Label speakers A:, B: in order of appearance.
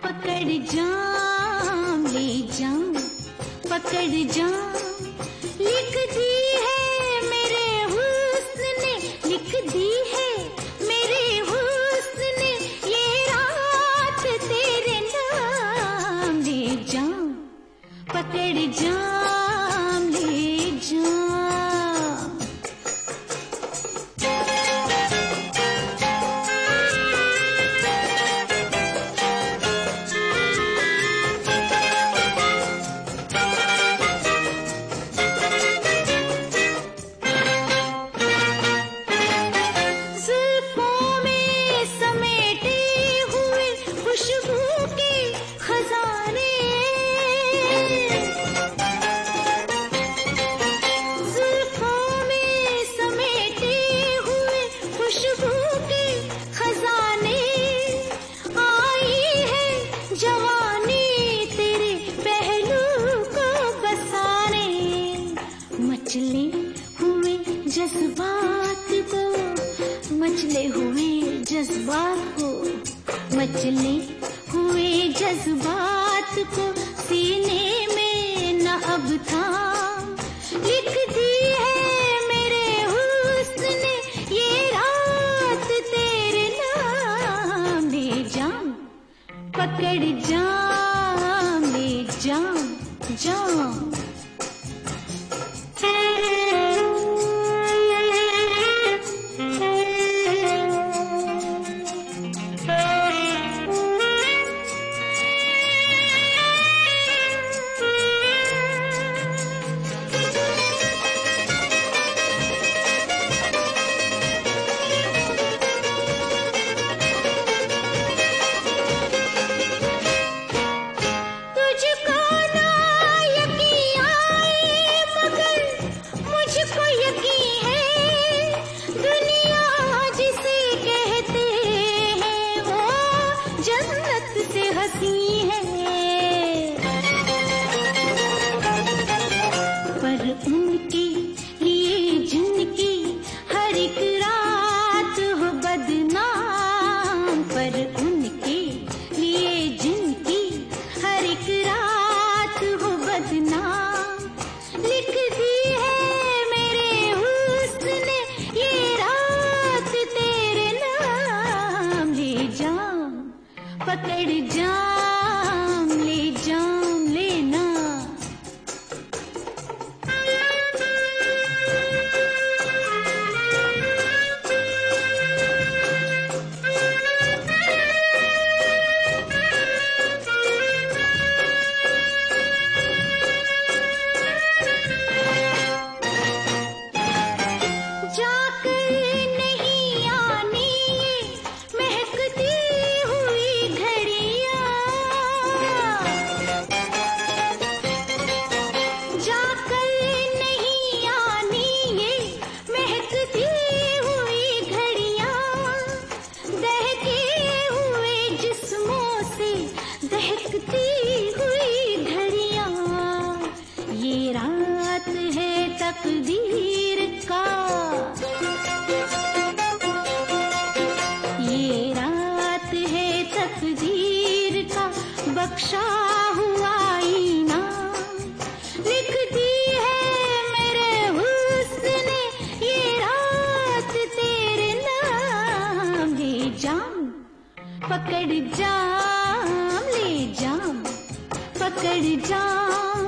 A: पकड़ जाम ले जाम, पकड़ जाम। लिख दी है मेरे हुस्न ने, लिख दी है मेरे हुस्न ने ये रात तेरे नाम। ले जाम, पकड़ जाम ले जाम। मचले हुए जज्बात को, मचले हुए जज्बात को सीने में न अब थाम। लिख दी है मेरे हुस्न ने ये रात तेरे नाम। ले जाम, पकड़ जाम ले जाम, जाम। पकड़ जाम ले जाम लेना। तकदीर का ये रात है, तकदीर का बख्शा हुआ इनाम। लिख दी है मेरे हुस्न ने ये रात तेरे नाम। ले जाम, पकड़ जाम ले जाम, पकड़ जाम।